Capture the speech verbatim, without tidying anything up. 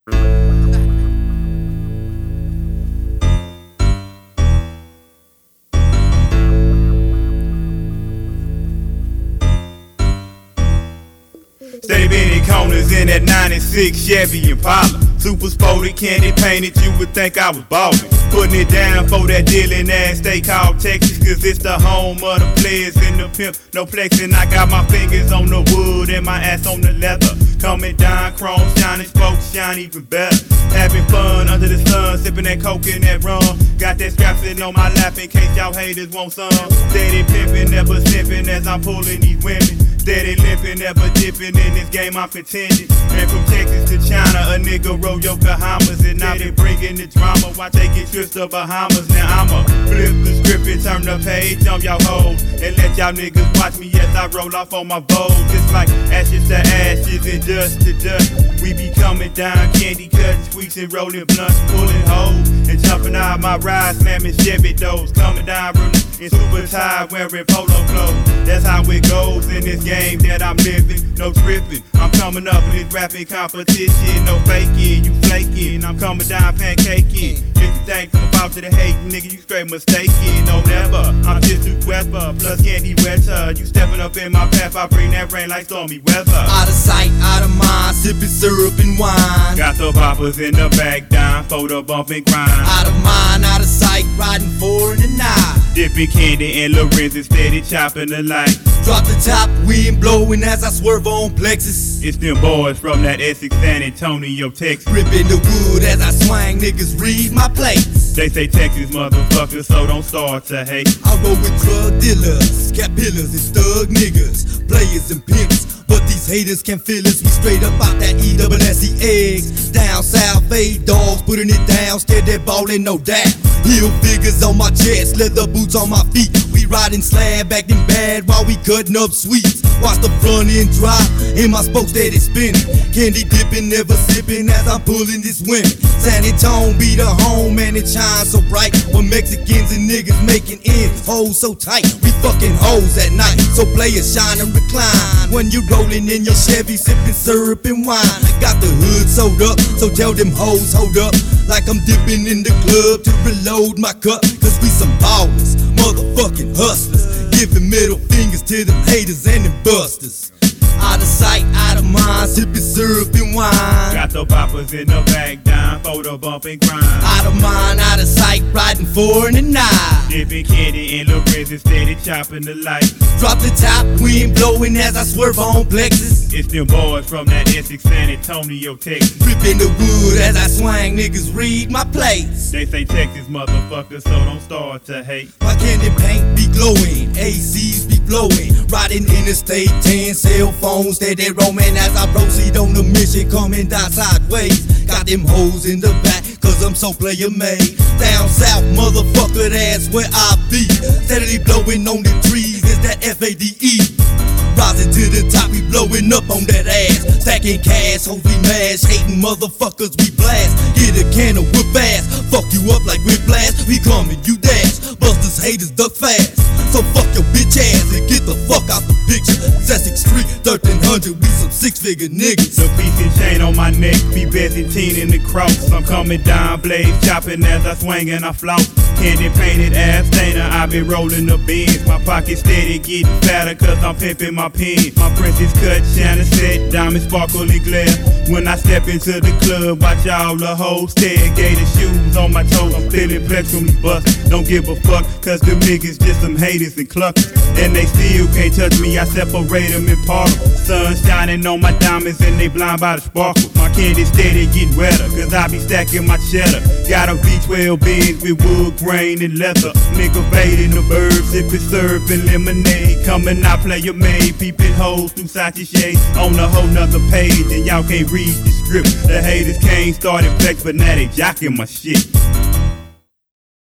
Steady bending corners in that ninety-six Chevy Impala. Super sporty, candy painted, you would think I was ballin'. Putting it down for that dealing ass state called Texas, cause it's the home of the players and the pimp, no flexing. I got my fingers on the wood and my ass on the leather. Coming down, chrome shining, spokes shine even better. Having fun under the sun, sipping that coke and that rum. Got that strap sitting on my lap in case y'all haters want some. Steady pimping, never sipping as I'm pulling these women. Steady limping, never dipping in this game I'm contending. And from Texas to China, a nigga roll Yokohamas. And I been bringing the drama while taking trips to Bahamas. Now I'ma flip the script and turn the page on y'all hoes, and let y'all niggas watch me as I roll off on my Vogue. Just like ashes to ashes and dust to dust, we be coming down, candy cutting, sweets and rolling blunts, pulling hoes and jumping out my ride, slamming Chevy doors, coming down in super tired, wearing polo clothes. That's how it goes in this game that I'm living. No tripping, I'm coming up in this rapping competition. No faking, you flaking, I'm coming down pancaking. If you think I'm about to the hate, nigga, you straight mistaken. No, never, I'm just too clever, plus candy wetter. You stepping up in my path, I bring that rain like stormy weather. Out of sight, out of mind, sipping syrup and wine. Got the poppers in the back down, photo bump and grind. Out of mind, out of sight, riding four in the night. Dipping candy and Lorenz steady chopping the light. Drop the top, wind blowing as I swerve on Plexus. It's them boys from that Essex, San Antonio, Texas. Ripping the wood as I swang, niggas read my plates. They say Texas motherfuckers, so don't start to hate. I roll with drug dealers, caterpillars and thug niggas, players and pimps. But these haters can't feel us, we straight up out that E S S E eggs. Down south, fade dogs, putting it down, steady ballin', no doubt. Heel figures on my chest, leather boots on my feet. We riding slab, acting bad while we cutting up sweets. Watch the front end drop, and my spokes steady spinning. Candy dipping, never sipping as I'm pulling this women. San Antonio be the home, and it shines so bright. When Mexicans and niggas making ends, hoes so tight. We fucking hoes at night, so players shine and recline. When you rolling in your Chevy, sipping syrup and wine. I got the hood sewed up, so tell them hoes hold up. Like I'm dipping in the club to reload my cup. Cause we some ballers, motherfucking hustlers, giving middle fingers to them haters and them busters. Out of sight, out of mind, sipping syrup and wine. Got the poppers in the back down, photo bump and grind. Out of mind, out of sight, riding four in the night. Dipping candy and Lorenz steady chopping the light. Drop the top, wind blowing as I swerve on Plexus. It's them boys from that Essex, San Antonio, Texas. Ripping the wood as I swang, niggas read my plates. They say Texas motherfuckers, so don't start to hate. My candy paint be glowing, A Cs be blowing. Riding interstate ten, cell phones steady roaming as I proceed on the mission, coming down sideways. Got them hoes in the back, cause I'm so player made. Down south, motherfucker, that's where I be. Steadily blowing on them trees, is that F A D E. Rising to the top, we blowing up on that ass. Stacking cash, hoes we mash, hating motherfuckers we blast. Get a can of whip ass, fuck you up like whiplash. We coming, you dash, busters, haters, duck fast. So fuck your bitch ass and get the fuck out the picture. Essex Street, thirteen hundred, we some six-figure niggas. The piece and chain on my neck, be Byzantine in the cross. I'm coming down, blades chopping as I swing and I flout. Candy painted abstainer, I been rolling the beans. My pocket steady getting fatter cause I'm pimping my pen. My princess cut, Shannon set, diamond sparkly glare. When I step into the club, watch all the hoes stare. Gator shoes on my toes, I'm feeling flex from these busts. Don't give a fuck cause them niggas just some haters and cluckers. And they still can't touch me, I separate them in particles. Sun shining on my diamonds and they blind by the sparkle. My candy steady getting wetter cause I be stacking my cheddar. Got a V twelve Benz with wood grain and leather. Nigga fading the birds, sipping syrup and lemonade. Coming out play your maid, peeping hoes through Sachi shades. On a whole nother page and y'all can't read the script. The haters can't start it flex but now they jocking my shit.